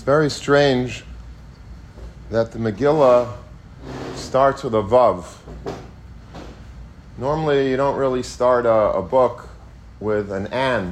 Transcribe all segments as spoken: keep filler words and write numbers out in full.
very strange that the Megillah starts with a Vav. Normally, you don't really start a, a book with an and.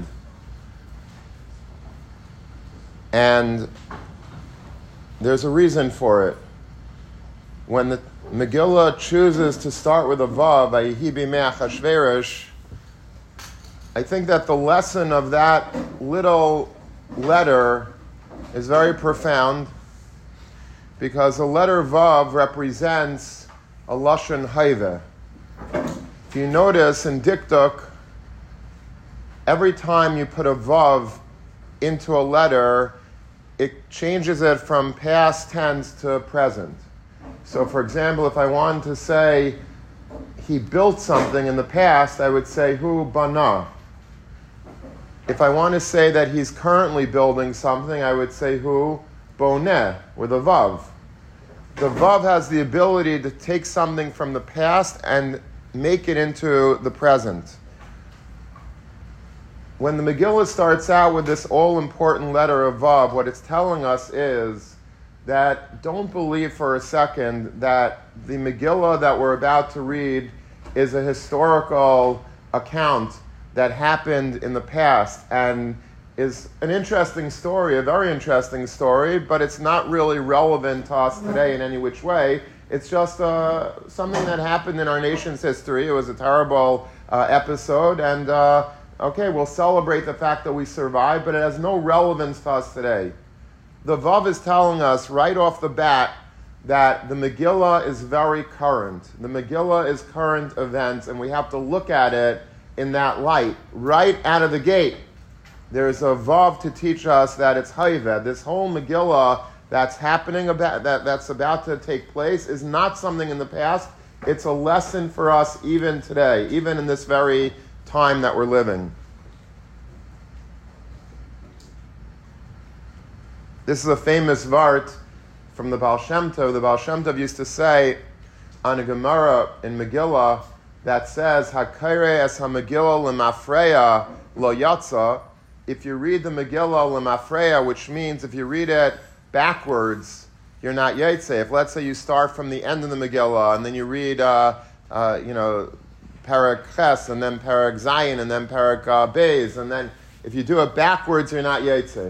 And there's a reason for it. When the Megillah chooses to start with a Vav, Vayihi b'mei Achashverosh, I think that the lesson of that little letter is very profound, because the letter Vav represents a Lashon Hayve. If you notice in Dikduk, every time you put a Vav into a letter, it changes it from past tense to present. So, for example, if I wanted to say he built something in the past, I would say hu bana. If I want to say that he's currently building something, I would say hu boneh, with a vav. The vav has the ability to take something from the past and make it into the present. When the Megillah starts out with this all-important letter of vav, what it's telling us is that don't believe for a second that the Megillah that we're about to read is a historical account that happened in the past and is an interesting story, a very interesting story, but it's not really relevant to us today in any which way. It's just uh, something that happened in our nation's history. It was a terrible uh, episode, and uh, okay, we'll celebrate the fact that we survived, but it has no relevance to us today. The Vav is telling us right off the bat that the Megillah is very current. The Megillah is current events, and we have to look at it in that light. Right out of the gate, there's a Vav to teach us that it's Hayveh. This whole Megillah that's happening, about that that's about to take place, is not something in the past. It's a lesson for us even today, even in this very time that we're living. This is a famous Vart from the Baal Shem Tov. The Baal Shem Tov used to say on a Gemara in Megillah that says, Hakaire es ha-Megillah lemafreya lo yatsa. If you read the Megillah lemafreya, which means if you read it backwards, you're not Yaitse. If, let's say, you start from the end of the Megillah, and then you read, uh, uh, you know, Perek Ches, and then Perek Zayin, and then Perek uh, Beis, and then if you do it backwards, you're not Yaitse.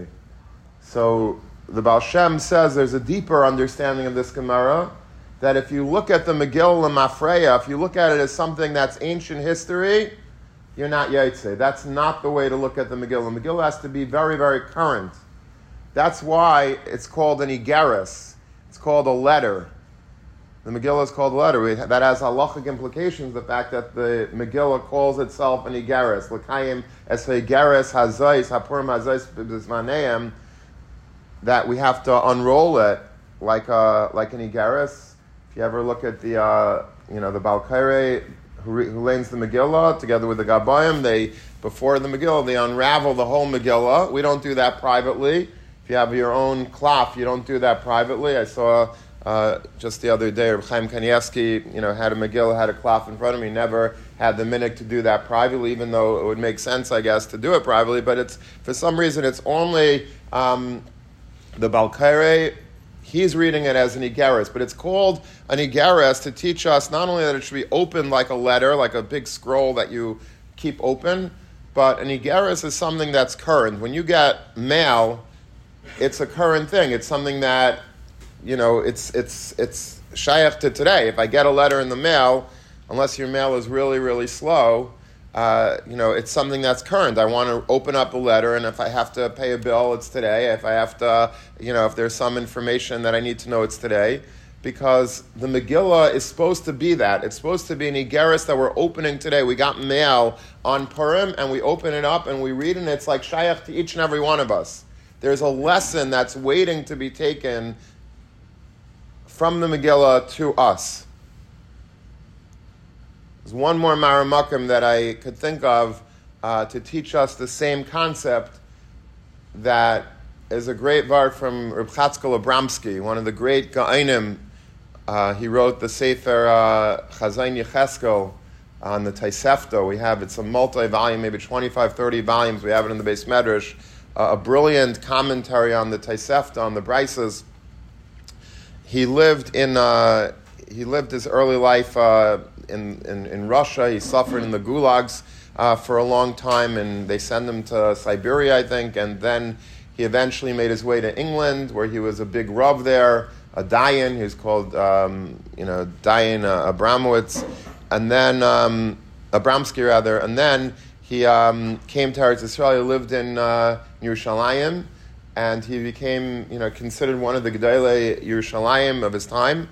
So the Baal Shem says there's a deeper understanding of this Gemara, that if you look at the Megillah Mafreya, if you look at it as something that's ancient history, you're not Yaitse. That's not the way to look at the Megillah. Megillah has to be very, very current. That's why it's called an Igeris. It's called a letter. The Megillah is called a letter. That has halachic implications, the fact that the Megillah calls itself an Igeris. L'kayim es Igeris hazais, hapurim hazais b'zmaneim, that we have to unroll it like a, like an Igeris. If you ever look at the, uh, you know, the Balkaire who, re, who lanes the Megillah together with the Gabayim, they, before the Megillah, they unravel the whole Megillah. We don't do that privately. If you have your own klaf, you don't do that privately. I saw uh, just the other day, Reb Chaim Kanievsky, you know, had a Megillah, had a klaf in front of me, never had the minhag to do that privately, even though it would make sense, I guess, to do it privately. But it's, for some reason, it's only um, the Balkaire. He's reading it as an Igeris, but it's called an Igeris to teach us not only that it should be open like a letter, like a big scroll that you keep open, but an Igeris is something that's current. When you get mail, it's a current thing. It's something that, you know, it's it's it's shayach to today. If I get a letter in the mail, unless your mail is really, really slow, Uh, you know, it's something that's current. I want to open up a letter, and if I have to pay a bill, it's today. If I have to, you know, if there's some information that I need to know, it's today. Because the Megillah is supposed to be that. It's supposed to be an Igeris that we're opening today. We got mail on Purim, and we open it up, and we read it, and it's like shayach to each and every one of us. There's a lesson that's waiting to be taken from the Megillah to us. There's one more Maramakim that I could think of uh, to teach us the same concept, that is a great vart from Reb Chatzkel Abramsky, one of the great Ga'ainim. Uh, he wrote the Sefer uh, Chazayin Yecheskel on the Tosefta. We have, it's a multi-volume, maybe twenty-five, thirty volumes. We have it in the Beis Medrash a brilliant commentary on the Tosefta, on the Brises. He lived in uh, he lived his early life uh, in, in in Russia. He suffered in the gulags uh, for a long time, and they sent him to Siberia, I think, and then he eventually made his way to England, where he was a big Rav there, a Dayan. He was called um, you know Dayan uh, Abramowitz, and then um, Abramsky rather, and then he um, came to Eretz Yisrael. He lived in uh, Yerushalayim. And he became, you know, considered one of the Gedolei Yerushalayim of his time.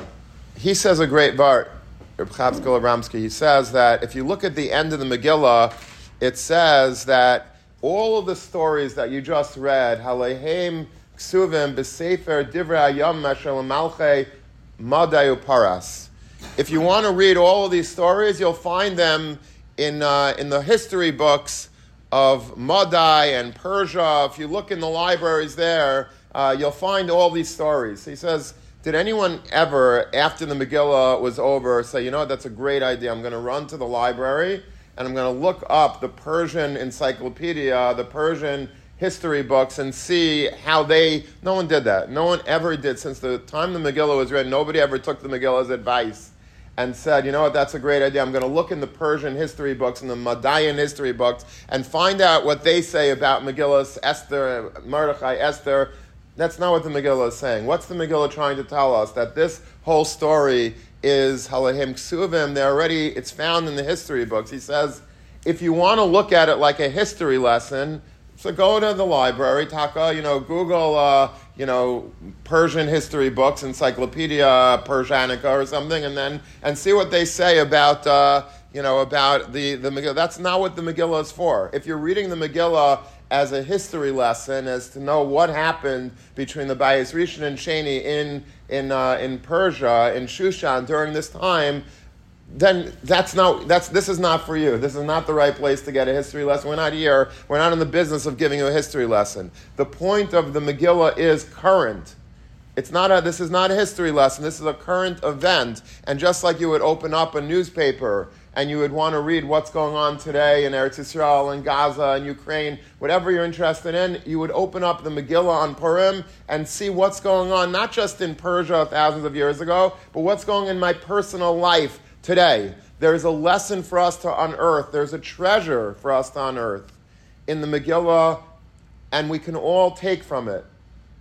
He says a great part, Reb Chavskol Abramsky. He says that if you look at the end of the Megillah, it says that all of the stories that you just read, Halehem Ksuvim B'Sefer Divrei Hayam Mashal Malchei Madai Uparas. If you want to read all of these stories, you'll find them in uh, in the history books of Madai and Persia. If you look in the libraries there, uh, you'll find all these stories. He says, did anyone ever, after the Megillah was over, say, you know what, that's a great idea. I'm going to run to the library and I'm going to look up the Persian encyclopedia, the Persian history books, and see how they... No one did that. No one ever did. Since the time the Megillah was written, nobody ever took the Megillah's advice and said, you know what, that's a great idea. I'm going to look in the Persian history books and the Madayan history books and find out what they say about Megillah, Esther, Mordechai, Esther. That's not what the Megillah is saying. What's the Megillah trying to tell us? That this whole story is Halahim Ksuvim. They're already, it's found in the history books. He says, if you want to look at it like a history lesson, so go to the library, Taka, you know, Google, uh, you know, Persian history books, Encyclopedia Persianica or something, and then and see what they say about, uh, you know, about the, the Megillah. That's not what the Megillah is for. If you're reading the Megillah as a history lesson, as to know what happened between the Bayis Rishon and Sheni in in uh, in Persia, in Shushan during this time, then that's not that's this is not for you. This is not the right place to get a history lesson. We're not here. We're not in the business of giving you a history lesson. The point of the Megillah is current. It's not a this is not a history lesson. This is a current event. And just like you would open up a newspaper and you would want to read what's going on today in Eretz Yisrael and Gaza and Ukraine, whatever you're interested in, you would open up the Megillah on Purim and see what's going on, not just in Persia thousands of years ago, but what's going on in my personal life today. There's a lesson for us to unearth. There's a treasure for us to unearth in the Megillah, and we can all take from it.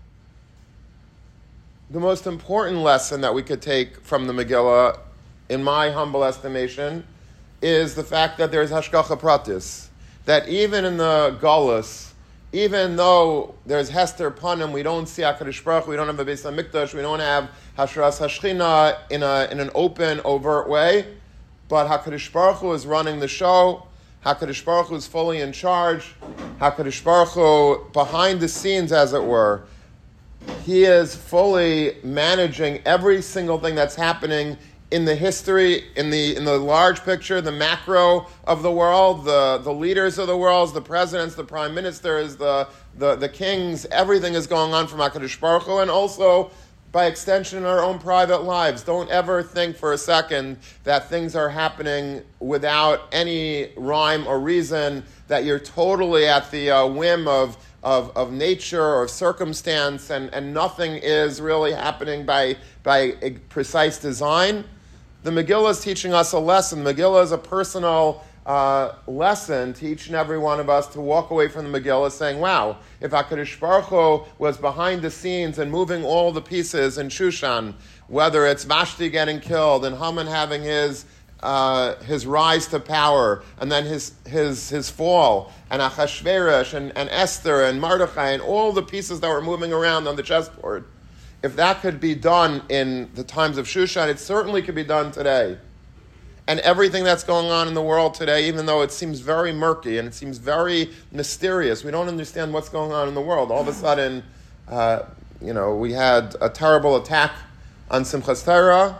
The most important lesson that we could take from the Megillah, in my humble estimation, is the fact that there's Hashgacha Pratis. That even in the Galus, even though there's Hester Panim, we don't see HaKadosh Baruch Hu, we don't have a Beis HaMikdash, we don't have Hashras HaShechina in a in an open, overt way, but HaKadosh Baruch Hu is running the show. HaKadosh Baruch Hu is fully in charge. HaKadosh Baruch Hu, behind the scenes, as it were, he is fully managing every single thing that's happening in the history, in the in the large picture, the macro of the world, the, the leaders of the world, the presidents, the prime ministers, the, the, the kings, everything is going on from HaKadosh Baruch Hu, and also by extension in our own private lives. Don't ever think for a second that things are happening without any rhyme or reason, that you're totally at the uh, whim of, of, of nature or circumstance, and, and nothing is really happening by, by a precise design. The Megillah is teaching us a lesson. Megillah is a personal uh, lesson to each and every one of us to walk away from the Megillah saying, wow, if HaKadosh Baruch Hu was behind the scenes and moving all the pieces in Shushan, whether it's Vashti getting killed and Haman having his uh, his rise to power and then his his his fall, and Achashverosh and, and Esther and Mordechai and all the pieces that were moving around on the chessboard, if that could be done in the times of Shushan, it certainly could be done today. And everything that's going on in the world today, even though it seems very murky and it seems very mysterious, we don't understand what's going on in the world. All of a sudden, uh, you know, we had a terrible attack on Simchas Torah.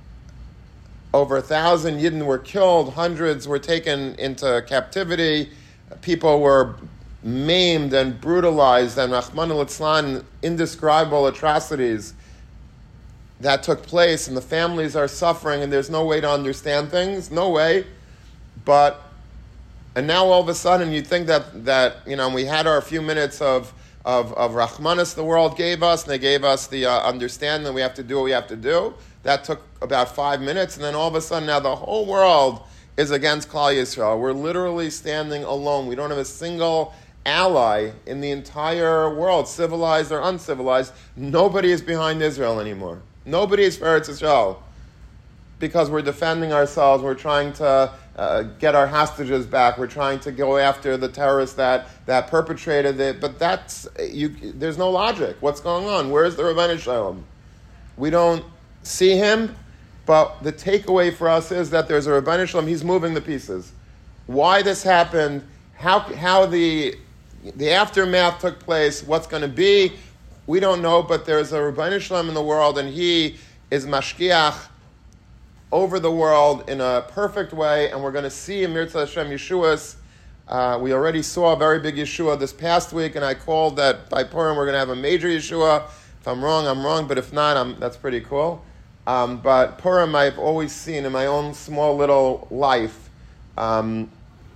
Over a thousand Yidden were killed. Hundreds were taken into captivity. People were maimed and brutalized, and Rahman al-Itzlan, indescribable atrocities that took place, and the families are suffering, and there's no way to understand things, no way. But And now all of a sudden you think that, that you know, we had our few minutes of, of, of Rahmanis the world gave us, and they gave us the uh, understanding that we have to do what we have to do. That took about five minutes, and then all of a sudden now the whole world is against Klal Yisrael. We're literally standing alone. We don't have a single ally in the entire world, civilized or uncivilized. Nobody is behind Israel anymore. Nobody is for Eretz Yisrael. Because we're defending ourselves, we're trying to uh, get our hostages back, we're trying to go after the terrorists that, that perpetrated it, but that's, you, there's no logic. What's going on? Where's the Ribbono Shel Olam? We don't see him, but the takeaway for us is that there's a Ribbono Shel Olam, he's moving the pieces. Why this happened, how, how the, the aftermath took place, what's going to be, we don't know, but there's a Ribbono Shel Olam in the world, and he is mashkiach over the world in a perfect way, and we're going to see in Mirza Hashem Yeshuas. Uh, we already saw a very big Yeshua this past week, and I called that by Purim we're going to have a major Yeshua. If I'm wrong, I'm wrong, but if not, I'm, that's pretty cool. Um, but Purim I've always seen in my own small little life um,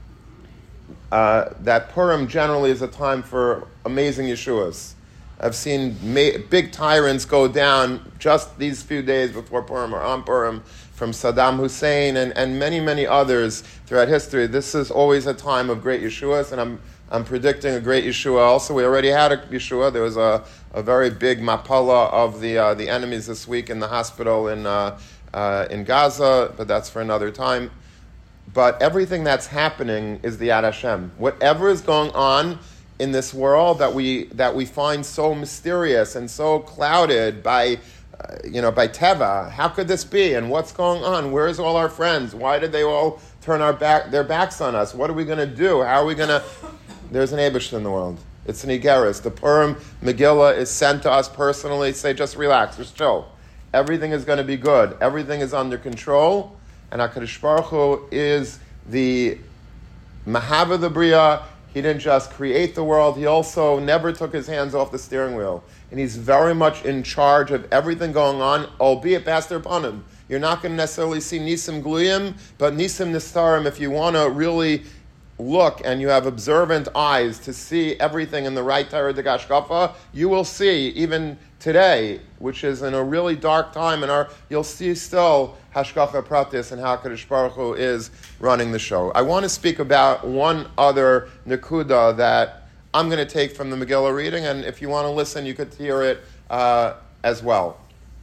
uh, that Purim generally is a time for amazing Yeshuas. I've seen ma- big tyrants go down just these few days before Purim or on Purim, from Saddam Hussein and, and many, many others throughout history. This is always a time of great Yeshuas, and I'm I'm predicting a great Yeshua also. We already had a Yeshua. There was a, a very big mapala of the uh, the enemies this week in the hospital in uh, uh, in Gaza, but that's for another time. But everything that's happening is the Yad Hashem. Whatever is going on in this world that we that we find so mysterious and so clouded by uh, you know by Teva, how could this be? And what's going on? Where's all our friends? Why did they all turn our back their backs on us? What are we going to do? How are we going to? There's an Eibush in the world. It's an Igeris. The Purim Megillah is sent to us personally. Say, just relax, just chill. Everything is going to be good. Everything is under control. And HaKadosh Baruch Hu is the Mahava the Bria. He didn't just create the world. He also never took his hands off the steering wheel. And he's very much in charge of everything going on, albeit Pastor Panim. You're not going to necessarily see Nisim Gluyim, but Nisim Nistarim, if you want to really look and you have observant eyes to see everything in the right Torah de Gashkafa, you will see, even today, which is in a really dark time, in our, you'll see still Hashkacha Pratis and how HaKadosh Baruch Hu is running the show. I want to speak about one other Nakuda that I'm going to take from the Megillah reading, and if you want to listen, you could hear it uh, as well.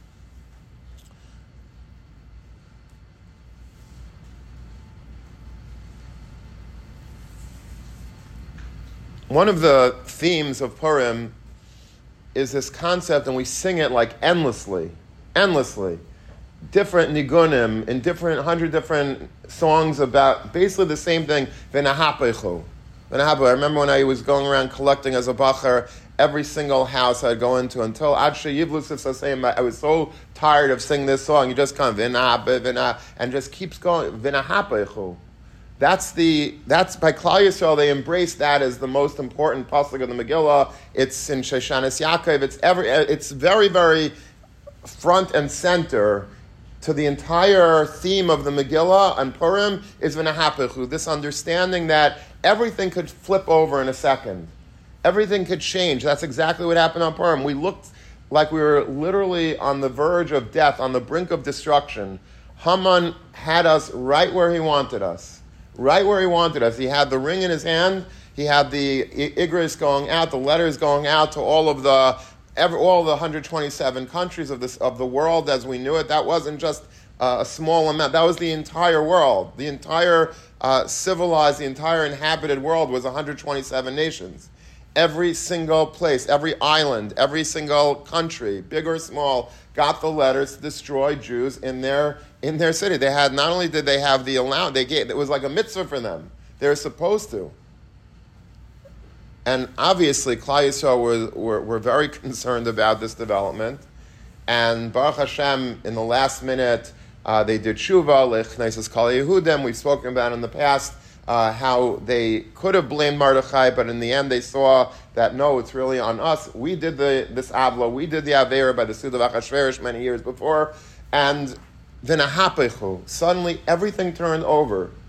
One of the themes of Purim is this concept, and we sing it like endlessly, endlessly. Different nigunim in different, hundred different songs about basically the same thing. V'nahapechu. V'nahapechu. I remember when I was going around collecting as a bacher, every single house I'd go into until Ad Sheyivlu Sifsasayim, I was so tired of singing this song. You just come, v'nahape, v'nah, and just keeps going. V'nahapechu. That's the that's by Klal Yisrael. They embrace that as the most important pasuk of the Megillah. It's in Shoshanas Yaakov. It's every. It's very very front and center to the entire theme of the Megillah and Purim is v'nahapechu. This understanding that everything could flip over in a second, everything could change. That's exactly what happened on Purim. We looked like we were literally on the verge of death, on the brink of destruction. Haman had us right where he wanted us. Right where he wanted us. He had the ring in his hand. He had the igris going out, the letters going out to all of the every, all the one hundred twenty-seven countries of this of the world as we knew it. That wasn't just uh, a small amount. That was the entire world. The entire uh, civilized, the entire inhabited world was one hundred twenty-seven nations. Every single place, every island, every single country, big or small, got the letters to destroy Jews in their in their city. They had not only did they have the allowance, they gave it was like a mitzvah for them. They were supposed to. And obviously, Klal Yisrael were, were were very concerned about this development. And Baruch Hashem, in the last minute, uh, they did tshuva lechneses Kol Yehudim. We've spoken about in the past. Uh, how they could have blamed Mordechai, but in the end they saw that no, it's really on us. We did the this avla, we did the avera by the Suda of Achashverosh many years before, and v'nahapechu. Suddenly everything turned over,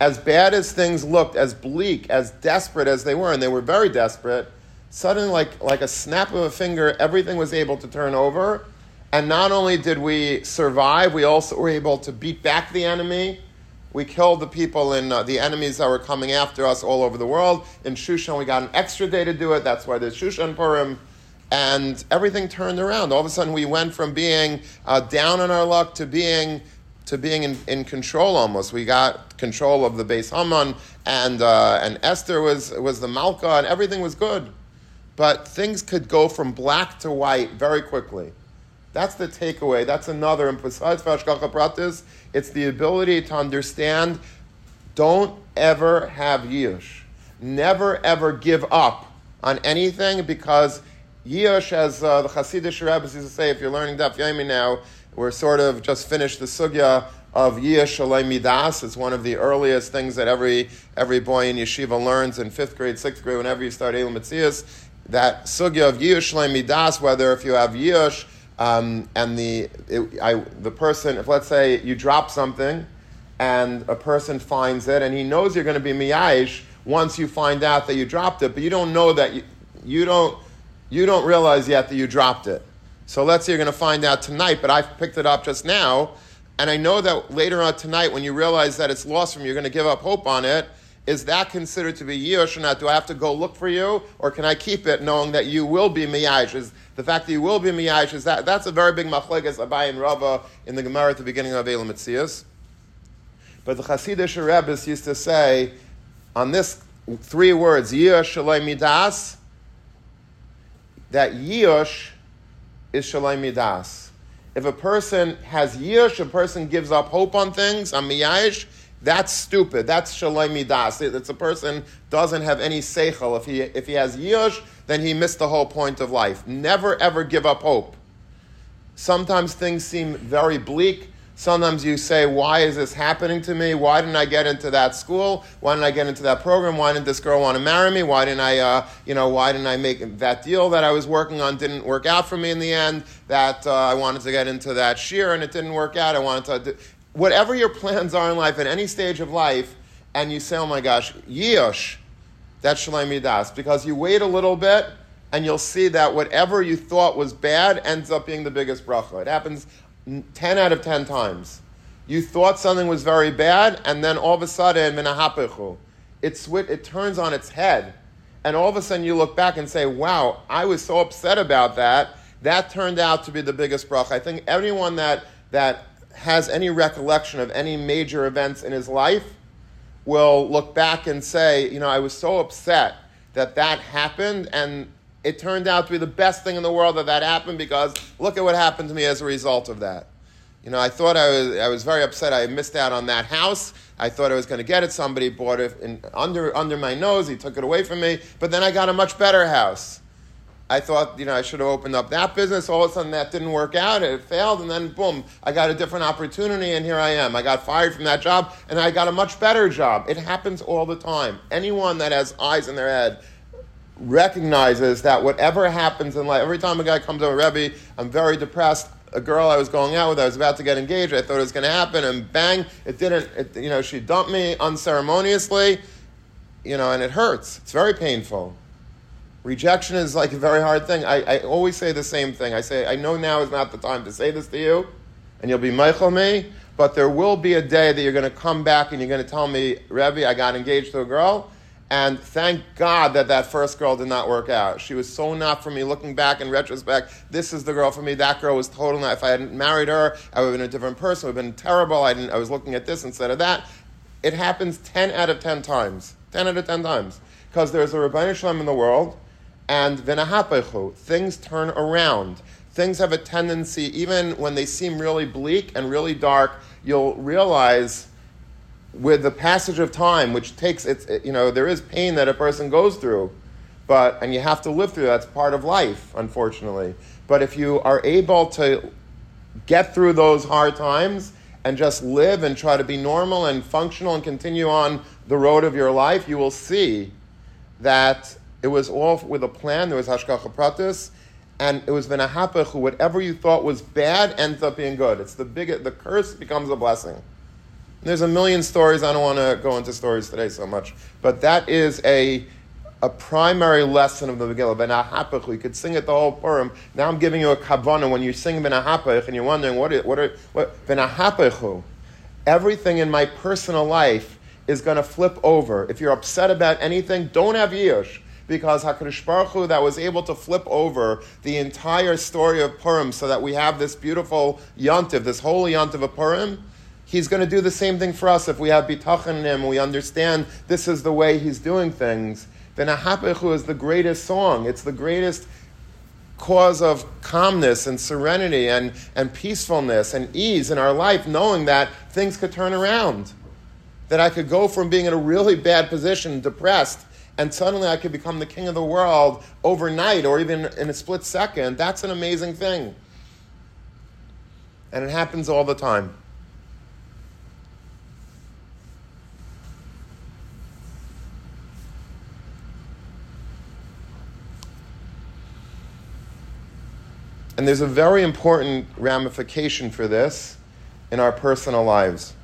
as bad as things looked, as bleak, as desperate as they were, and they were very desperate, suddenly, like, like a snap of a finger, everything was able to turn over. And not only did we survive, we also were able to beat back the enemy. We killed the people in uh, the enemies that were coming after us all over the world. In Shushan, we got an extra day to do it. That's why there's Shushan Purim. And everything turned around. All of a sudden, we went from being uh, down on our luck to being to being in, in control almost. We got control of the Beis Haman, and uh, and Esther was was the Malka, and everything was good. But things could go from black to white very quickly. That's the takeaway. That's another. And besides Hashgacha Pratis, it's the ability to understand. Don't ever have Yush. Never ever give up on anything, because Yush, as uh, the Hasidic rabbis used to say, if you're learning Daf Yomi now, we're sort of just finished the sugya of Yush Shalei Midas. It's one of the earliest things that every every boy in yeshiva learns in fifth grade, sixth grade, whenever you start Elam Metzias. That sugya of Yush Shalei Midas, whether if you have Yush, Um, and the it, I, the person, if let's say you drop something, and a person finds it, and he knows you're going to be miyash once you find out that you dropped it, but you don't know that you, you don't you don't realize yet that you dropped it. So let's say you're going to find out tonight, but I've picked it up just now, and I know that later on tonight, when you realize that it's lost from you, you're going to give up hope on it. Is that considered to be Yush or not? Do I have to go look for you, or can I keep it knowing that you will be miyash? Is the fact that you will be miyash, is that that's a very big machleges Abai and Rava in the Gemara at the beginning of Elam Metzias. But the Hasidic rabbis used to say on this three words, Yush Shalei Midas, that Yush is Shalei Midas. If a person has Yush, a person gives up hope on things, on miyash, that's stupid. That's Shalei Midas. It's a person doesn't have any seichel. If he if he has Yush, then he missed the whole point of life. Never ever give up hope. Sometimes things seem very bleak. Sometimes you say, why is this happening to me? Why didn't I get into that school? Why didn't I get into that program? Why didn't this girl want to marry me? Why didn't I, uh, you know, why didn't I make that deal that I was working on didn't work out for me in the end? That uh, I wanted to get into that shir and it didn't work out. I wanted to, do, whatever your plans are in life at any stage of life, and you say, oh my gosh, Yush, that's Shalei Midas, because you wait a little bit and you'll see that whatever you thought was bad ends up being the biggest bracha. It happens ten out of ten times. You thought something was very bad, and then all of a sudden, minahapechu, it swi- it turns on its head, and all of a sudden you look back and say, wow, I was so upset about that. That turned out to be the biggest bracha. I think anyone that that has any recollection of any major events in his life will look back and say, you know, I was so upset that that happened, and it turned out to be the best thing in the world that that happened, because look at what happened to me as a result of that. You know, I thought I was I was very upset I missed out on that house. I thought I was going to get it. Somebody bought it in, under under my nose. He took it away from me. But then I got a much better house. I thought, you know, I should have opened up that business. All of a sudden that didn't work out. It failed. And then, boom, I got a different opportunity, and here I am. I got fired from that job, and I got a much better job. It happens all the time. Anyone that has eyes in their head recognizes that whatever happens in life, every time a guy comes over, Rebbe, I'm very depressed. A girl I was going out with, I was about to get engaged, I thought it was going to happen, and bang, it didn't. It, you know, she dumped me unceremoniously, you know, and it hurts. It's very painful. Rejection is like a very hard thing. I, I always say the same thing. I say, I know now is not the time to say this to you, and you'll be meichel me, but there will be a day that you're going to come back and you're going to tell me, Rebbe, I got engaged to a girl, and thank God that that first girl did not work out. She was so not for me. Looking back in retrospect, this is the girl for me. That girl was total not. If I hadn't married her, I would have been a different person. It would have been terrible. I didn't. I was looking at this instead of that. It happens ten out of ten times. ten out of ten times. Because there's a Rebbeinu Shalom in the world, and v'nahapechu, things turn around. Things have a tendency, even when they seem really bleak and really dark, you'll realize with the passage of time, which takes, it's, it, you know, there is pain that a person goes through, but, and you have to live through that. That's part of life, unfortunately. But if you are able to get through those hard times and just live and try to be normal and functional and continue on the road of your life, you will see that it was all with a plan. There was hashgacha pratis, and it was v'nahapechu. Whatever you thought was bad ends up being good. It's the big, the curse becomes a blessing. And there's a million stories. I don't want to go into stories today so much. But that is a a primary lesson of the Megillah. V'nahapach, you could sing it the whole Purim. Now I'm giving you a kavanah. When you sing V'nahapach and you're wondering, what are, what are, what, V'nahapachu, everything in my personal life is going to flip over. If you're upset about anything, don't have yish. Because HaKadosh Baruch Hu that was able to flip over the entire story of Purim so that we have this beautiful yontiv, this holy yontiv of Purim, He's going to do the same thing for us if we have bitachon in Him and we understand this is the way He's doing things. Then Ahapechu is the greatest song. It's the greatest cause of calmness and serenity and, and peacefulness and ease in our life, knowing that things could turn around. That I could go from being in a really bad position, depressed, and suddenly I could become the king of the world overnight or even in a split second. That's an amazing thing. And it happens all the time. And there's a very important ramification for this in our personal lives.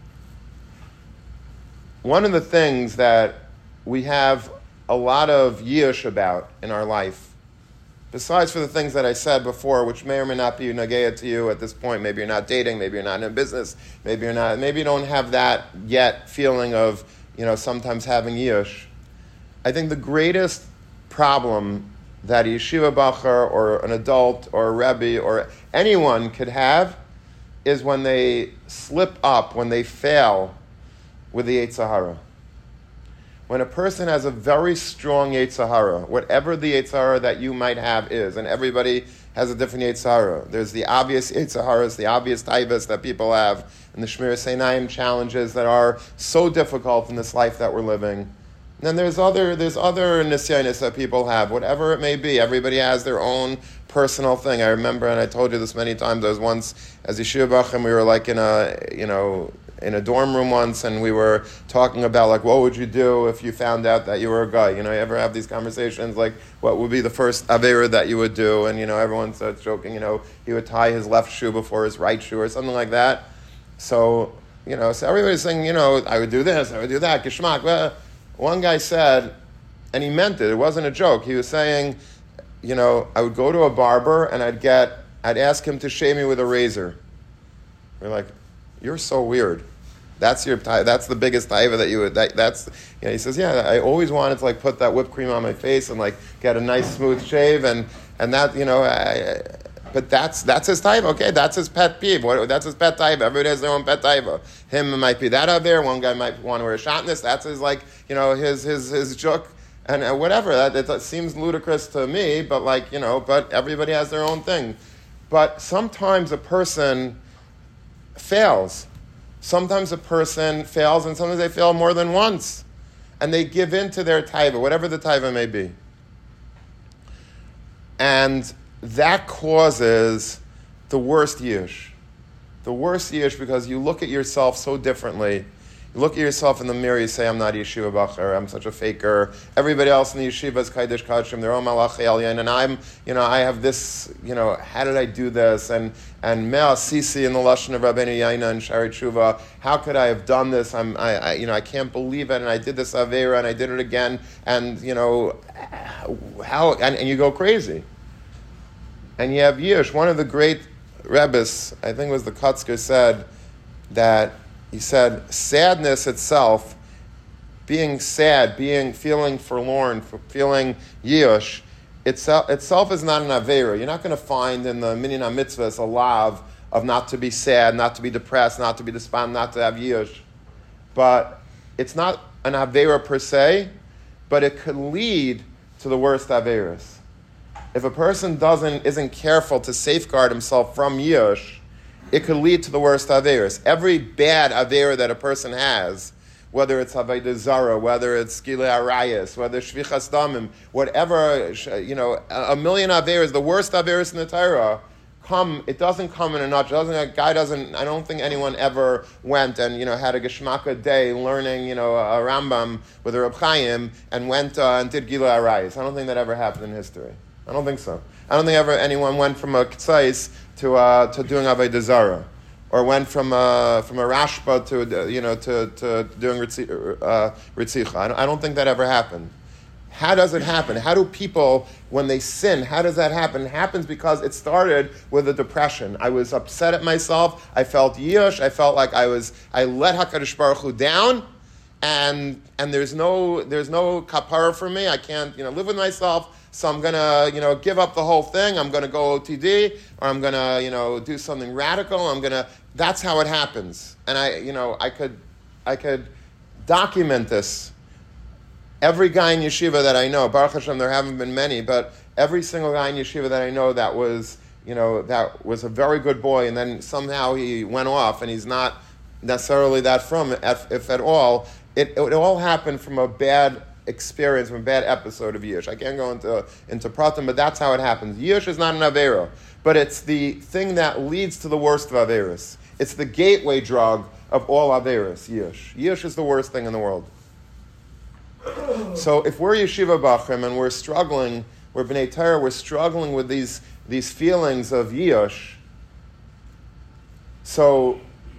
One of the things that we have a lot of yish about in our life, besides for the things that I said before, which may or may not be nageya to you at this point, maybe you're not dating, maybe you're not in a business, maybe you're not, maybe you don't have that yet feeling of, you know, sometimes having yish. I think the greatest problem that a yeshiva bachar or an adult or a rebbe or anyone could have is when they slip up, when they fail with the Yetzer Hara. When a person has a very strong Yetzer Hara, whatever the Yetzer Hara that you might have is, and everybody has a different Yetzer Hara. There's the obvious Yetzer Haras, the obvious taivas that people have, and the Shmiras Einayim challenges that are so difficult in this life that we're living. And then there's other there's other nisyanis that people have, whatever it may be. Everybody has their own personal thing. I remember, and I told you this many times, I was once, as Yeshiva Bachim, we were like in a, you know, in a dorm room once, and we were talking about, like, what would you do if you found out that you were a guy? You know, you ever have these conversations, like, what would be the first avera that you would do? And, you know, everyone starts joking, you know, he would tie his left shoe before his right shoe or something like that. So, you know, so everybody's saying, you know, I would do this, I would do that, geshmak. Well, one guy said, and he meant it, it wasn't a joke, he was saying, you know, I would go to a barber and I'd get, I'd ask him to shave me with a razor. We're like, you're so weird. That's your, that's the biggest taiva that you would, that, that's, you know, he says, yeah, I always wanted to like put that whipped cream on my face and like get a nice smooth shave and, and that, you know, I, but that's that's his taiva. Okay, that's his pet peeve. What, that's his pet taiva. Everybody has their own pet taiva. Him, it might be that out there. One guy might want to wear a shotness. That's his, like, you know, his his his juk and uh, whatever. That it, it seems ludicrous to me, but like, you know, but everybody has their own thing. But sometimes a person fails. Sometimes a person fails, and sometimes they fail more than once, and they give in to their taiva, whatever the taiva may be, and that causes the worst yish. The worst yish because you look at yourself so differently. You look at yourself in the mirror, you say, I'm not yeshiva bachar, I'm such a faker. Everybody else in the yeshiva is kaidish kachim, they're all malachei elyon, and I'm, you know, I have this, you know, how did I do this? And and mea sisi in the lashon of Rabbeinu Yaina and Shari Tshuva, how could I have done this? I'm, I, I, you know, I can't believe it, and I did this avera, and I did it again, and you know, how? And, and you go crazy. And you have yish. One of the great Rebbes, I think it was the Kotzker, said that he said sadness itself, being sad, being feeling forlorn, feeling yish, itself, itself is not an avera. You're not going to find in the minyan mitzvahs a lav of not to be sad, not to be depressed, not to be despondent, not to have yish. But it's not an avera per se, but it could lead to the worst averas. If a person doesn't isn't careful to safeguard himself from yish, it could lead to the worst averas. Every bad avera that a person has, whether it's avodah zara, whether it's gilui arayos, whether it's shvichas damim, whatever, you know, a million averas, the worst averas in the Torah, come. It doesn't come in a nutshell. Doesn't a guy doesn't? I don't think anyone ever went and you know had a geshmaka day learning you know a Rambam with a Reb Chaim and went uh, and did gilui arayos. I don't think that ever happened in history. I don't think so. I don't think ever anyone went from a k'tzais to uh, to doing avodah zara, or went from a, from a rashba to, you know, to, to doing ritzicha. Uh, ritzicha. I, don't, I don't think that ever happened. How does it happen? How do people, when they sin, how does that happen? It happens because it started with a depression. I was upset at myself. I felt yish. I felt like I was, I let HaKadosh Baruch Hu down, and and there's no there's no kapara for me. I can't, you know, live with myself. So I'm gonna, you know, give up the whole thing. I'm gonna go O T D, or I'm gonna, you know, do something radical. I'm gonna. That's how it happens. And I, you know, I could, I could document this. Every guy in yeshiva that I know, Baruch Hashem, there haven't been many, but every single guy in yeshiva that I know that was, you know, that was a very good boy, and then somehow he went off, and he's not necessarily that from, if, if at all. It, it all happened from a bad experience, from a bad episode of Yish. I can't go into into pratim, but that's how it happens. Yish is not an avera, but it's the thing that leads to the worst of averas. It's the gateway drug of all averas. Yish. Yish is the worst thing in the world. So if we're yeshiva bachrim and we're struggling, we're b'nei Torah, we're struggling with these these feelings of yish. So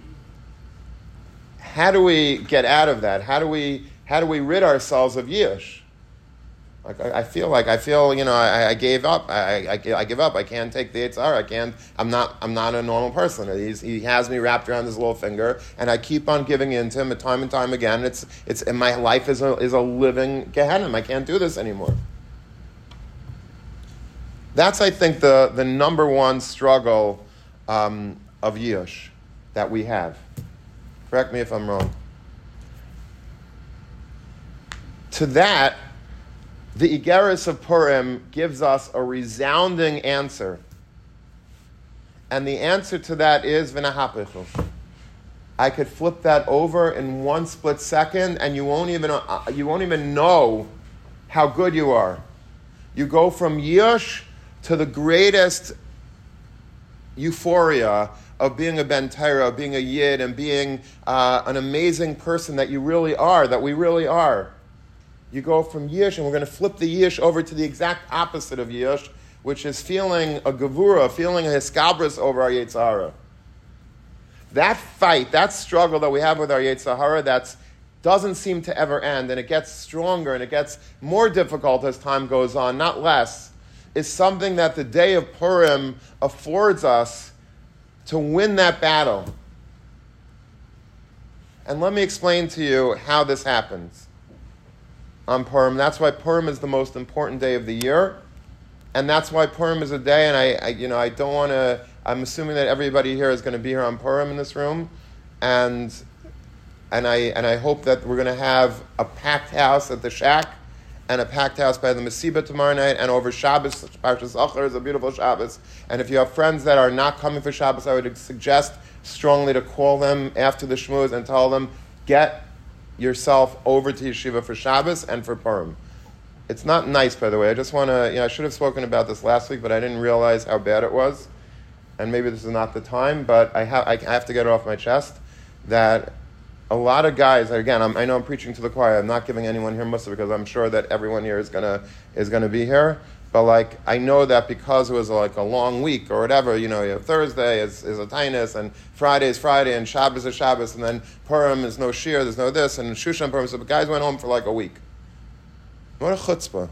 how do we get out of that? How do we how do we rid ourselves of yish? Like I, I feel like I feel you know I, I gave up. I, I I give up. I can't take the Yetzer Hara. I can't. I'm not. I'm not a normal person. He's, he has me wrapped around his little finger, and I keep on giving in to him time and time again. It's it's. And my life is a is a living Gehenna. I can't do this anymore. That's, I think, the the number one struggle um, of Yish that we have. Correct me if I'm wrong. To that, the Igeris of Purim gives us a resounding answer. And the answer to that is v'nahapichu. I could flip that over in one split second, and you won't even uh, you won't even know how good you are. You go from Yish to the greatest euphoria of being a Ben Torah, of being a Yid, and being uh, an amazing person that you really are, that we really are. You go from Yish, and we're going to flip the Yish over to the exact opposite of Yish, which is feeling a gevura, feeling a hiskabris over our Yetzer Hara. That fight, that struggle that we have with our Yetzer Hara, that doesn't seem to ever end, and it gets stronger, and it gets more difficult as time goes on, not less, is something that the day of Purim affords us to win that battle. And let me explain to you how this happens on Purim. That's why Purim is the most important day of the year, and that's why Purim is a day, and I, I you know, I don't want to, I'm assuming that everybody here is going to be here on Purim in this room, and and I and I hope that we're going to have a packed house at the shack, and a packed house by the Mesiba tomorrow night, and over Shabbos. Parshas Zachor is a beautiful Shabbos. And if you have friends that are not coming for Shabbos, I would suggest strongly to call them after the shmuz and tell them, get yourself over to yeshiva for Shabbos and for Purim. It's not nice, by the way. I just want to, you know, I should have spoken about this last week, but I didn't realize how bad it was. And maybe this is not the time, but I, ha- I have to get it off my chest that a lot of guys, again, I'm, I know I'm preaching to the choir. I'm not giving anyone here mussar because I'm sure that everyone here is gonna is gonna be here. But like, I know that because it was like a long week or whatever, you know, you have Thursday is, is a tainus, and Friday is Friday, and Shabbos is Shabbos, and then Purim is no shir, there's no this, and Shushan Purim. So the guys went home for like a week. What a chutzpah!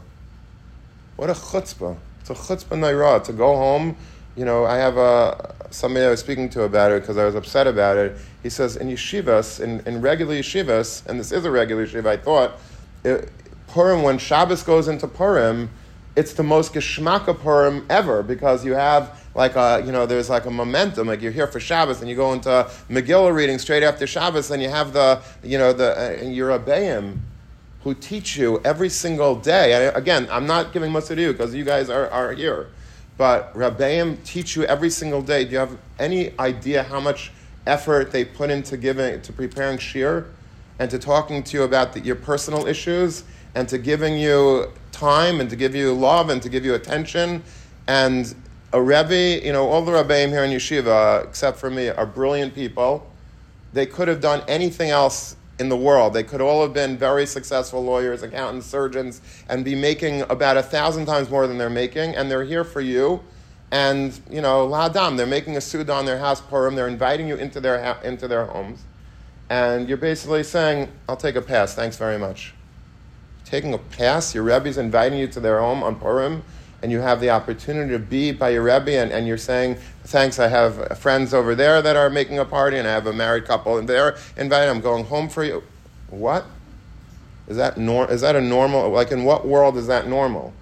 What a chutzpah! It's a chutzpah naira to go home. You know, I have a, somebody I was speaking to about it because I was upset about it. He says, in yeshivas, in, in regular yeshivas, and this is a regular yeshiva, I thought, it, Purim, when Shabbos goes into Purim, it's the most geschmacka Purim ever because you have like a, you know, there's like a momentum, like you're here for Shabbos and you go into Megillah reading straight after Shabbos and you have the, you know, the, uh, your Rebbeim who teach you every single day. I, again, I'm not giving mussar to you because you guys are, are here. But Rabbeim teach you every single day. Do you have any idea how much effort they put into giving, to preparing shir, and to talking to you about the, your personal issues, and to giving you time, and to give you love, and to give you attention? And a Rebbe, you know, all the Rabbeim here in Yeshiva, except for me, are brilliant people. They could have done anything else in the world. They could all have been very successful lawyers, accountants, surgeons, and be making about a thousand times more than they're making, and they're here for you, and, you know, la'adam, they're making a suda on their house Purim, they're inviting you into their ha- into their homes, and you're basically saying, I'll take a pass, thanks very much. Taking a pass, your Rebbe's inviting you to their home on Purim, and you have the opportunity to be by your Rebbe, and, and you're saying, thanks, I have friends over there that are making a party, and I have a married couple, and they're invited, I'm going home for you. What? Is that nor- Is that a normal, like in what world is that normal?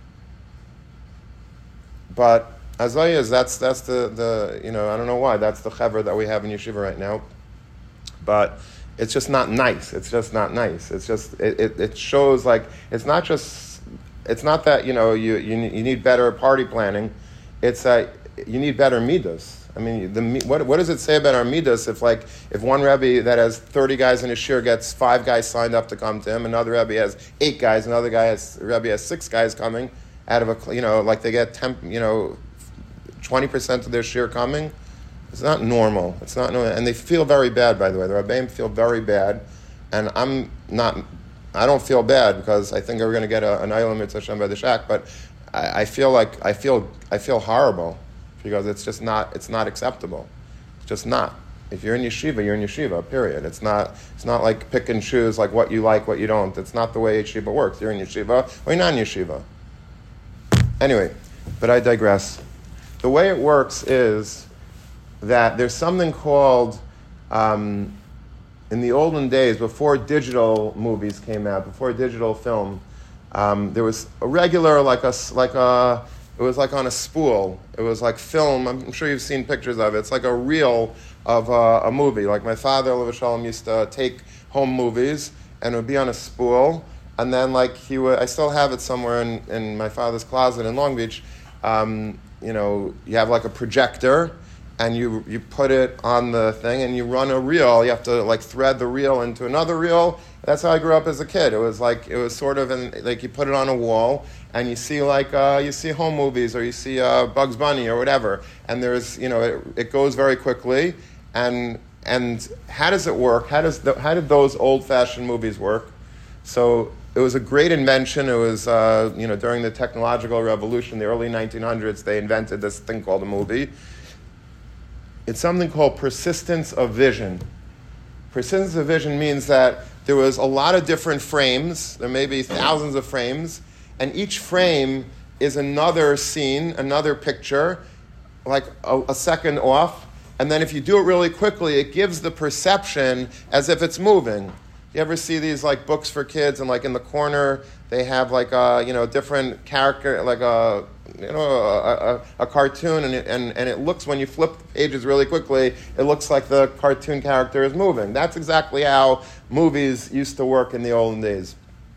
But Azaya is, that's, that's the, the, you know, I don't know why, that's the chevra that we have in yeshiva right now. But it's just not nice. It's just not nice. It's just, it, it, it shows like, it's not just, it's not that, you know, you, you, you need better party planning. It's that you need better midas. I mean, the, what, what does it say about our midas if, like, if one Rebbe that has thirty guys in his shir gets five guys signed up to come to him, another Rebbe has eight guys, another guy has, Rebbe has six guys coming out of a, you know, like they get ten, you know, twenty percent of their shir coming. It's not normal. It's not normal. And they feel very bad, by the way. The Rebbeim feel very bad. And I'm not, I don't feel bad because I think we're going to get a, an Eilam Mitzvah Hashem by the Shak, but I, I feel like, I feel, I feel horrible because it's just not, it's not acceptable. It's just not. If you're in yeshiva, you're in yeshiva, period. It's not, it's not like pick and choose, like what you like, what you don't. It's not the way yeshiva works. You're in yeshiva or you're not in yeshiva. Anyway, but I digress. The way it works is that there's something called, um, in the olden days, before digital movies came out, before digital film, um, there was a regular, like a, like a, it was like on a spool. It was like film. I'm sure you've seen pictures of it. It's like a reel of a, a movie. Like my father, Olav Shalom, used to take home movies, and it would be on a spool. And then, like he would, I still have it somewhere in, in my father's closet in Long Beach. Um, you know, you have like a projector, and you you put it on the thing, and you run a reel. You have to like thread the reel into another reel. That's how I grew up as a kid. It was like it was sort of in, like you put it on a wall, and you see like uh, you see home movies, or you see uh, Bugs Bunny or whatever. And there's you know it, it goes very quickly. And and how does it work? How does the, how did those old fashioned movies work? So it was a great invention. It was uh, you know during the technological revolution, the early nineteen hundreds, they invented this thing called a movie. It's something called persistence of vision. Persistence of vision means that there was a lot of different frames. There may be thousands of frames, and each frame is another scene, another picture, like a, a second off. And then if you do it really quickly, it gives the perception as if it's moving. You ever see these like books for kids, and like in the corner they have like a you know different character, like a you know a, a, a cartoon, and it, and and it looks when you flip the pages really quickly, it looks like the cartoon character is moving. That's exactly how movies used to work in the olden days.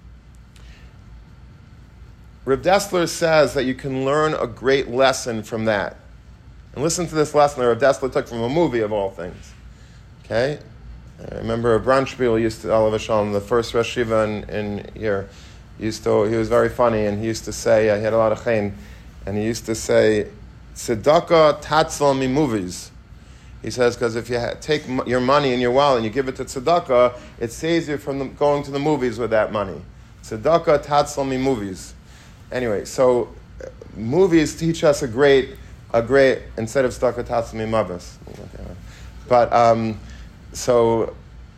Rav Dessler says that you can learn a great lesson from that. And listen to this lesson that Rav Dessler took from a movie of all things. Okay. I remember Branchspiel used to, Olav Shalom, the first Rosh Yeshiva in, in here, used to, he was very funny, and he used to say, uh, he had a lot of chen, and he used to say, tzedakah tatzal mi movies. He says, because if you ha- take m- your money in your wallet and you give it to tzedakah, it saves you from the, going to the movies with that money. Tzedakah tatzal mi movies. Anyway, so uh, movies teach us a great, a great, instead of tzedakah tatzal mi mavis. But, um, So,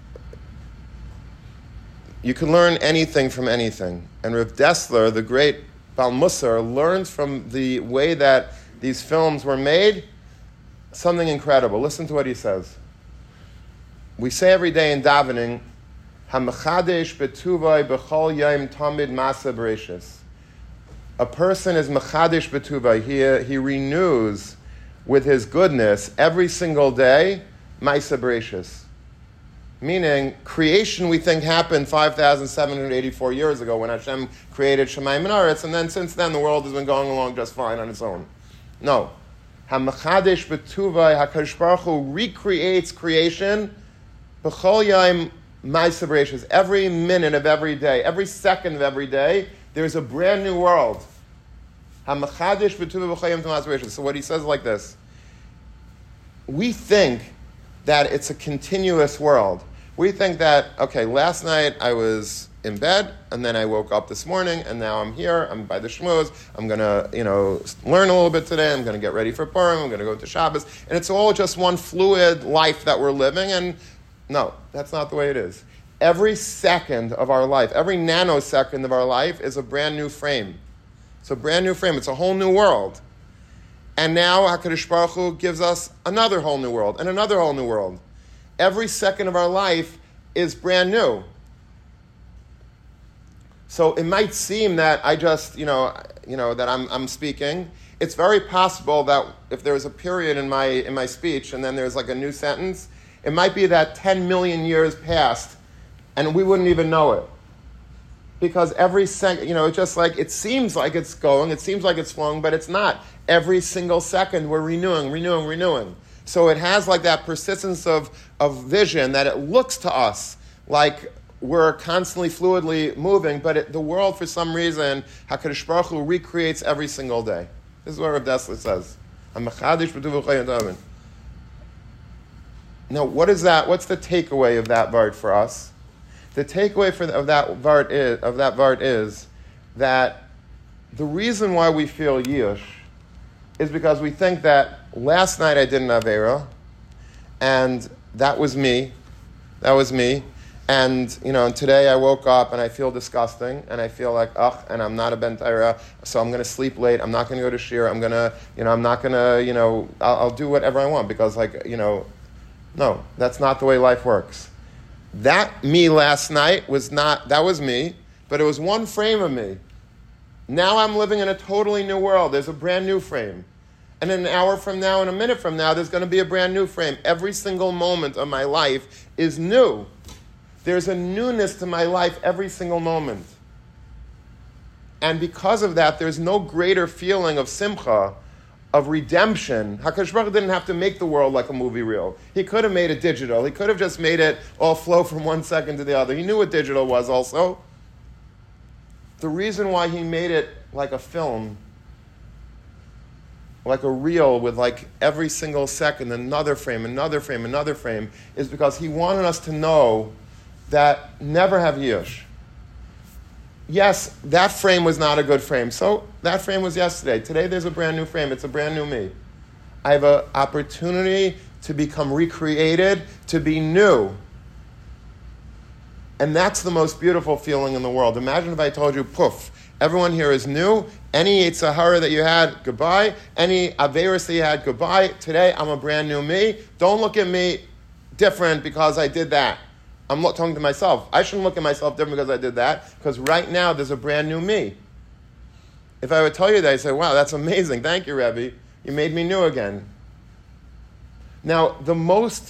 you can learn anything from anything. And Rav Dessler, the great Bal Musar, learns from the way that these films were made something incredible. Listen to what he says. We say every day in davening, HaMechadesh betuvai b'chol yom tamid masa b'reishis. A person is mechadesh betuvai. He, he renews with his goodness every single day masa b'reishis. Meaning, creation we think happened five thousand seven hundred eighty-four years ago when Hashem created Shemayim and Aretz, and then since then the world has been going along just fine on its own. No. HaMechadesh b'tuvai, HaKadosh Baruch Hu recreates creation b'chol yom ma'aseh b'reishis. Every minute of every day, every second of every day, there's a brand new world. HaMechadesh b'tuvai b'chol yom ma'aseh b'reishis. So what he says is like this. We think that it's a continuous world. We think that, okay, last night I was in bed, and then I woke up this morning, and now I'm here. I'm by the shmuz. I'm gonna, you know, learn a little bit today. I'm gonna get ready for Purim. I'm gonna go to Shabbos, and it's all just one fluid life that we're living. And no, that's not the way it is. Every second of our life, every nanosecond of our life, is a brand new frame. It's a brand new frame. It's a whole new world. And now HaKadosh Baruch Hu gives us another whole new world and another whole new world. Every second of our life is brand new. So it might seem that I just, you know, you know, that I'm I'm speaking. It's very possible that if there's a period in my in my speech and then there's like a new sentence, it might be that ten million years passed and we wouldn't even know it. Because every second, you know, it's just like, it seems like it's going, it seems like it's flowing, but it's not. Every single second we're renewing, renewing, renewing. So it has like that persistence of, of vision that it looks to us like we're constantly fluidly moving, but it, the world, for some reason, HaKadosh Baruch Hu recreates every single day. This is what Rav Dessler says. Now, what is that? What's the takeaway of that vart for us? The takeaway for the, of that vart is of that vart is that the reason why we feel yish is because we think that last night I did an avera, and that was me, that was me, and you know, and today I woke up and I feel disgusting, and I feel like ugh, and I'm not a ben Torah, so I'm going to sleep late. I'm not going to go to shir. I'm going to, you know, I'm not going to, you know, I'll, I'll do whatever I want because, like, you know, no, that's not the way life works. That me last night was not, that was me, but it was one frame of me. Now I'm living in a totally new world. There's a brand new frame. And in an hour from now, and a minute from now, there's going to be a brand new frame. Every single moment of my life is new. There's a newness to my life every single moment. And because of that, there's no greater feeling of simcha, of redemption. HaKadosh Baruch Hu didn't have to make the world like a movie reel. He could have made it digital. He could have just made it all flow from one second to the other. He knew what digital was also. The reason why he made it like a film, like a reel with like every single second, another frame, another frame, another frame, is because he wanted us to know that never have yish. Yes, that frame was not a good frame. So that frame was yesterday. Today there's a brand new frame. It's a brand new me. I have an opportunity to become recreated, to be new. And that's the most beautiful feeling in the world. Imagine if I told you, poof, everyone here is new. Any Yetzer Hara that you had, goodbye. Any Averis that you had, goodbye. Today I'm a brand new me. Don't look at me different because I did that. I'm talking to myself. I shouldn't look at myself different because I did that, because right now there's a brand new me. If I would tell you that, I'd say, wow, that's amazing. Thank you, Rebbe. You made me new again. Now, the most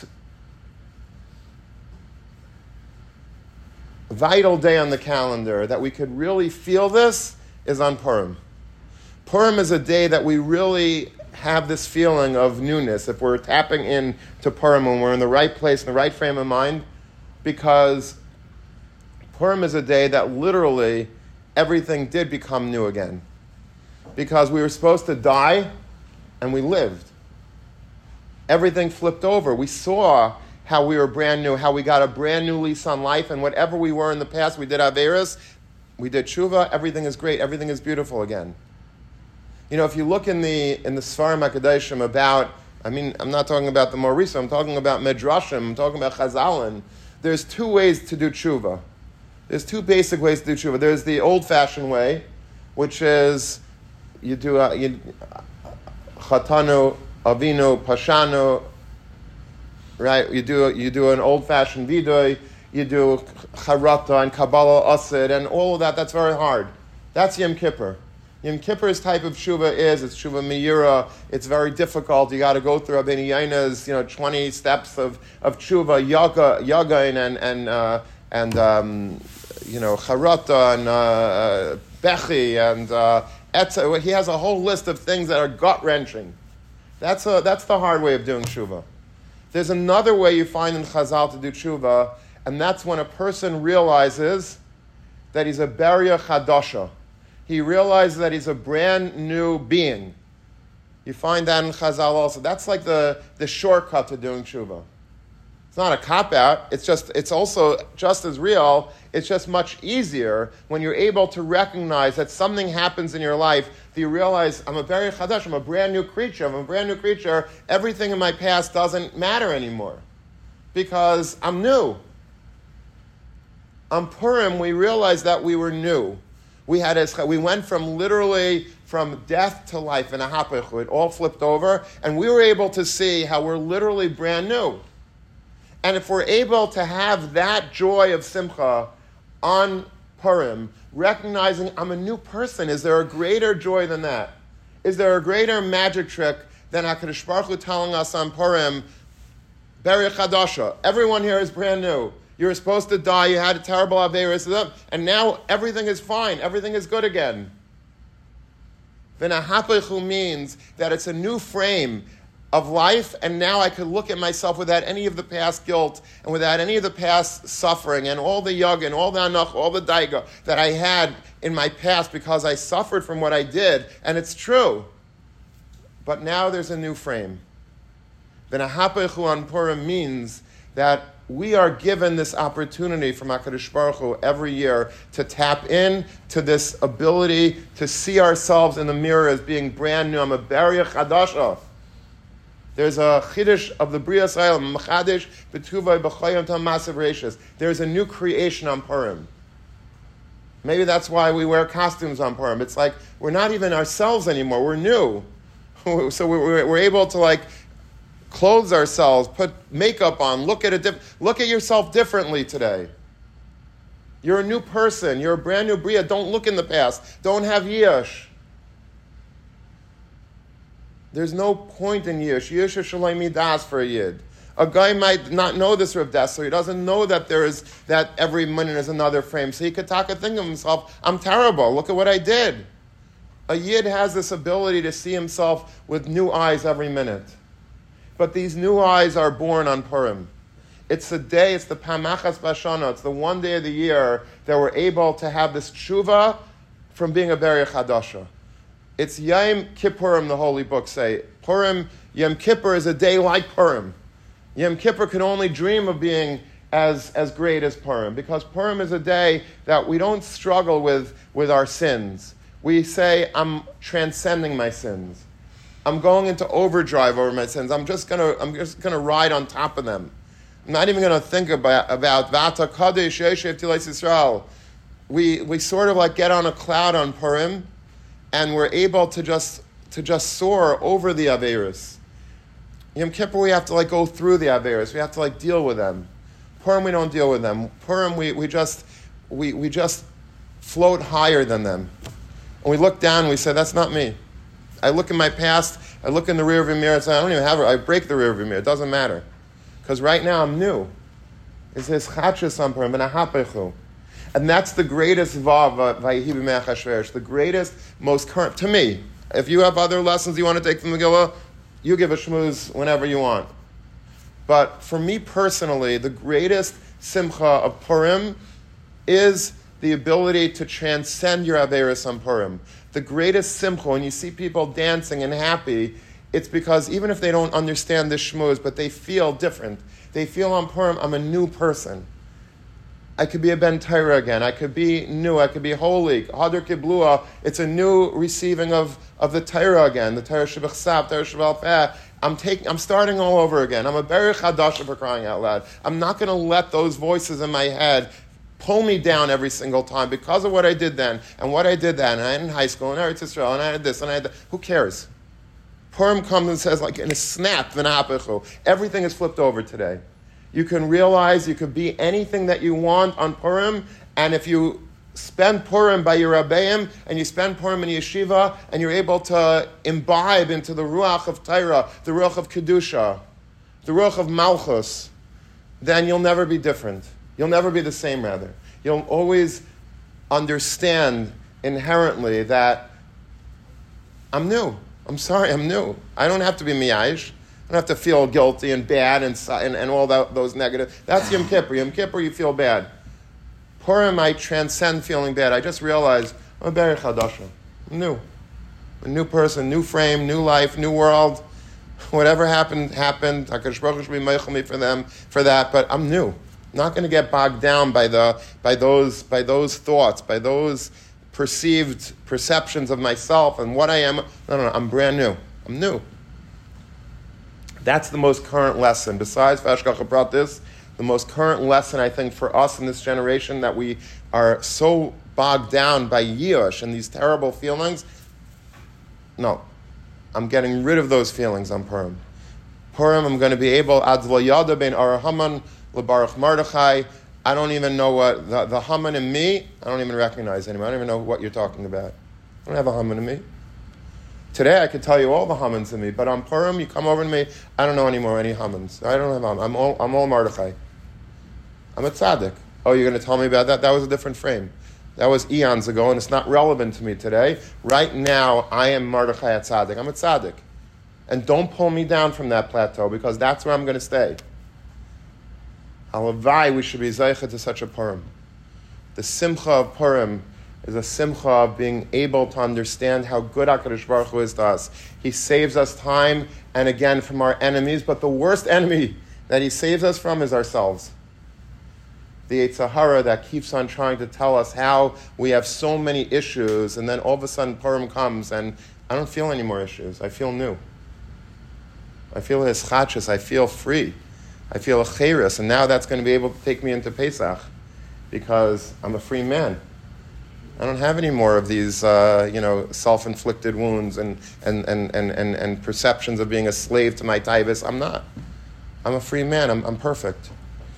vital day on the calendar that we could really feel this is on Purim. Purim is a day that we really have this feeling of newness if we're tapping in to Purim when we're in the right place, in the right frame of mind. Because Purim is a day that literally everything did become new again. Because we were supposed to die, and we lived. Everything flipped over. We saw how we were brand new, how we got a brand new lease on life, and whatever we were in the past, we did Averis, we did Tshuva, everything is great, everything is beautiful again. You know, if you look in the in the Sfarim HaKadoshim about, I mean, I'm not talking about the more recent, I'm talking about Midrashim, I'm talking about Chazalin. There's two ways to do tshuva. There's two basic ways to do tshuva. There's the old-fashioned way, which is you do a, you, chatanu, avinu, pashanu, right? You do you do an old-fashioned vidoy, you do charata and kabbalah asid, and all of that. That's very hard. That's Yom Kippur. Yom Kippur's type of tshuva is, it's tshuva meira, it's very difficult. You got to go through Rabbeinu Yaina's, you know, twenty steps of, of tshuva, yaga, yagain, and, and, uh, and um, you know, charata, and uh, bechi, and uh, etza. He has a whole list of things that are gut-wrenching. That's, a, that's the hard way of doing tshuva. There's another way you find in Chazal to do tshuva, and that's when a person realizes that he's a beria chadasha. He realizes that he's a brand new being. You find that in Chazal also. That's like the, the shortcut to doing tshuva. It's not a cop-out. It's just, it's also just as real. It's just much easier when you're able to recognize that something happens in your life that you realize, I'm a very chadash, I'm a brand new creature, I'm a brand new creature. Everything in my past doesn't matter anymore because I'm new. On Purim, we realized that we were new. We had a, we went from literally from death to life in a hapech. It all flipped over, and we were able to see how we're literally brand new. And if we're able to have that joy of simcha on Purim, recognizing I'm a new person, is there a greater joy than that? Is there a greater magic trick than HaKadosh Baruch Hu telling us on Purim, Beri Chadasha, everyone here is brand new. You were supposed to die, you had a terrible Averis, and now everything is fine, everything is good again. V'nahapechu means that it's a new frame of life, and now I could look at myself without any of the past guilt and without any of the past suffering and all the yug and all the anach, all the daiga that I had in my past because I suffered from what I did, and it's true. But now there's a new frame. V'nahapechu on Purim means that we are given this opportunity from HaKadosh Baruch Hu every year to tap in to this ability to see ourselves in the mirror as being brand new. I'm a Beri Chadasha. There's a Chiddush of the Bria Yisrael, Machadish, B'tuvay, B'choyim, Tam Masav Reishis. There's a new creation on Purim. Maybe that's why we wear costumes on Purim. It's like we're not even ourselves anymore. We're new. So we're, we're able to like clothe ourselves, put makeup on, look at it, diff- look at yourself differently today. You're a new person. You're a brand new Bria. Don't look in the past. Don't have Yish. There's no point in Yish. Yish is Shalai Midas for a Yid. A guy might not know this Rav Dessler. He doesn't know that there is that every minute is another frame. So he could talk a thing of himself. I'm terrible. Look at what I did. A Yid has this ability to see himself with new eyes every minute. But these new eyes are born on Purim. It's the day, it's the Pamachas Bashana, it's the one day of the year that we're able to have this tshuva from being a Beri Chadasha. It's Yom Kippurim, the holy books say. Purim, Yom Kippur is a day like Purim. Yom Kippur can only dream of being as, as great as Purim, because Purim is a day that we don't struggle with, with our sins. We say, I'm transcending my sins. I'm going into overdrive over my sins. I'm just gonna, I'm just gonna ride on top of them. I'm not even gonna think about about Vata Kadesh Yeshev Tilais Yisrael. We we sort of like get on a cloud on Purim, and we're able to just to just soar over the Averis. Yom Kippur we have to like go through the Averis. We have to like deal with them. Purim we don't deal with them. Purim we we just we we just float higher than them. And we look down and we say, that's not me. I look in my past, I look in the rearview mirror and say, I don't even have it. I break the rearview mirror. It doesn't matter. Because right now I'm new. It says, Chachas on Purim, v'nahapechu. And that's the greatest vav, v'yihi b'mei Achashverosh, the greatest, most current, to me. If you have other lessons you want to take from Megillah, you give a shmooze whenever you want. But for me personally, the greatest simcha of Purim is the ability to transcend your Averis on Purim. The greatest simcha, when you see people dancing and happy, it's because even if they don't understand this shmooze, but they feel different. They feel on Purim, I'm a new person. I could be a Ben Torah again. I could be new. I could be holy. Hadar Kiblua. It's a new receiving of, of the Torah again. The Torah Shebechsav, Torah Sheval Peh. I'm taking. I'm starting all over again. I'm a Beri Chadasha for crying out loud. I'm not going to let those voices in my head pull me down every single time because of what I did then and what I did then. And I had in high school and Eretz Yisrael and I had this and I had that. Who cares? Purim comes and says, like in a snap, v'nahapechu, everything is flipped over today. You can realize you could be anything that you want on Purim, and if you spend Purim by your Rabbeim and you spend Purim in yeshiva and you're able to imbibe into the Ruach of Torah, the Ruach of Kedusha, the Ruach of Malchus, then you'll never be different. You'll never be the same, rather. You'll always understand inherently that I'm new. I'm sorry, I'm new. I don't have to be miyash. I don't have to feel guilty and bad and and, and all that, those negative. That's Yom Kippur. Yom Kippur, you feel bad. Purim, I transcend feeling bad. I just realized I'm a Beri Chadasha. I'm new. A new person, new frame, new life, new world. Whatever happened, happened. HaKadosh Baruch Hu should be meichel me for them, for that, but I'm new. I'm not going to get bogged down by the by those by those thoughts, by those perceived perceptions of myself and what I am. No, no, no, I'm brand new. I'm new. That's the most current lesson. Besides Vashgacha brought this, the most current lesson, I think, for us in this generation, that we are so bogged down by Yush and these terrible feelings. No, I'm getting rid of those feelings on Purim. Purim, I'm going to be able, Ad lo yada ben Ar Haman leBaruch Mordechai. I don't even know what, the, the Haman in me, I don't even recognize anymore. I don't even know what you're talking about. I don't have a Haman in me. Today I could tell you all the Hamans in me, but on Purim, you come over to me, I don't know anymore any Hamans. I don't have Haman. I'm all, I'm all Mordechai. I'm a tzaddik. Oh, you're going to tell me about that? That was a different frame. That was eons ago, and it's not relevant to me today. Right now, I am Mordechai at tzaddik. I'm a tzaddik. And don't pull me down from that plateau, because that's where I'm going to stay. Halavai, we should be zeicha to such a Purim. The simcha of Purim is a simcha of being able to understand how good HaKadosh Baruch Hu is to us. He saves us time and again from our enemies, but the worst enemy that he saves us from is ourselves. The Yetzer Hara that keeps on trying to tell us how we have so many issues, and then all of a sudden Purim comes and I don't feel any more issues. I feel new. I feel hischachus. I feel free. I feel a cheirus, and now that's going to be able to take me into Pesach because I'm a free man. I don't have any more of these, uh, you know, self-inflicted wounds and and, and, and, and and perceptions of being a slave to my taivas. I'm not. I'm a free man. I'm, I'm perfect.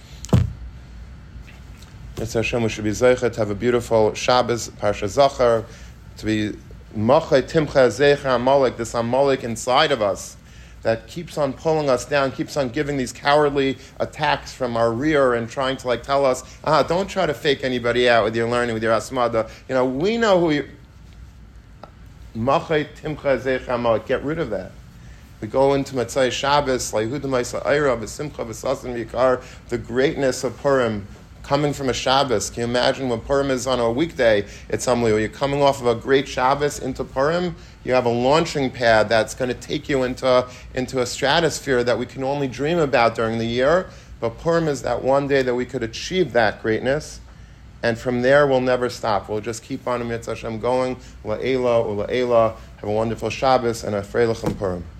It's Hashem, we should be zeicha to have a beautiful Shabbos, Parsha Zachar, to be Machai Timcha Zecha Amalek, this Amalek inside of us that keeps on pulling us down, keeps on giving these cowardly attacks from our rear and trying to like tell us, ah, don't try to fake anybody out with your learning, with your asmada. You know, we know who you... Machai Timcha Zecha Amalek, get rid of that. We go into Matzai Shabbos, Yehuda Ma'isa Eira, V'simcha V'sasan V'yikar, the greatness of Purim, coming from a Shabbos. Can you imagine when Purim is on a weekday? It's unbelievable. You're coming off of a great Shabbos into Purim. You have a launching pad that's going to take you into, into a stratosphere that we can only dream about during the year. But Purim is that one day that we could achieve that greatness. And from there, we'll never stop. We'll just keep on Mitzvah Hashem going. La'ela, Ula'ela. Have a wonderful Shabbos and a Freilichem Purim.